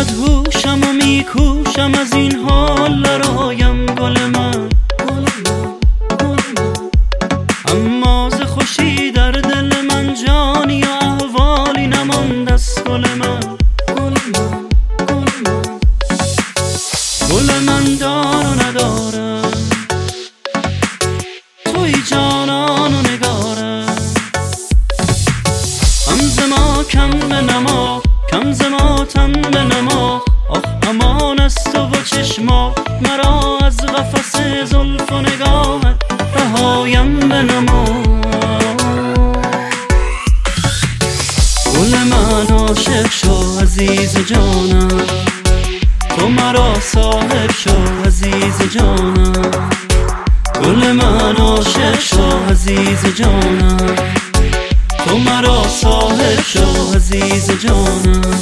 مدهوشم و میکوشم از این حال برایم گل من، اما ز خوشی در دل من جانی و احوالی نمانده است گل من. گل من دار و ندارم، توی جانان و نگارم، هم ز ما کم بنما، کم ز ما تن بنما. آخ امان از تو و چشما، مرا از قفس زلف و نگاهت رهایم بنما. گل من عاشق شو عزیز جانم، تو مرا صاحب شو عزیز جانم. گل من عاشق شو عزیز جانم، تو مرا صاحب شو عزیز جانم.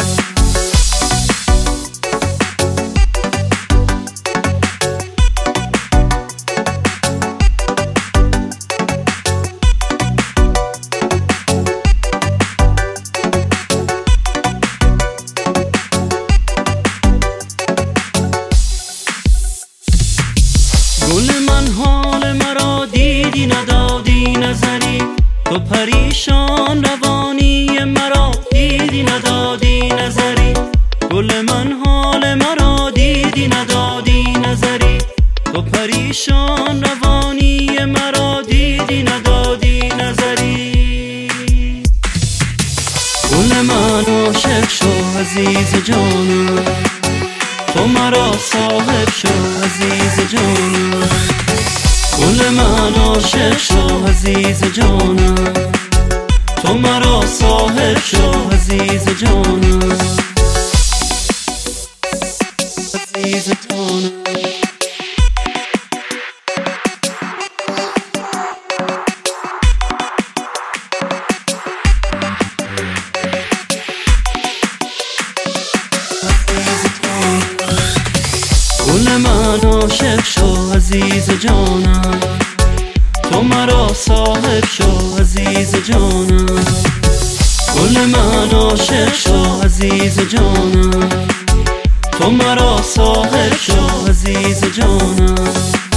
گل من حال مرا دیدی ندادی نظری، تو پریشان روانی مرا دیدی ندادی نظری. گل من حال مرا دیدی ندادی نظری، تو پریشان روانی مرا دیدی ندادی نظری. گل من عاشق شو عزیز جانم، تو مرا صاحب شو عزیز جانم. گل من عاشق شو عزیز جانم، تو مرا صاحب شو عزیز جانم. عزیز جانم. گل من عاشق شو عزیز جانم، تو مرا صاحب شو عزیز جانم. گل من عاشق شو عزیز جانم، تو مرا صاحب شو عزیز جانم.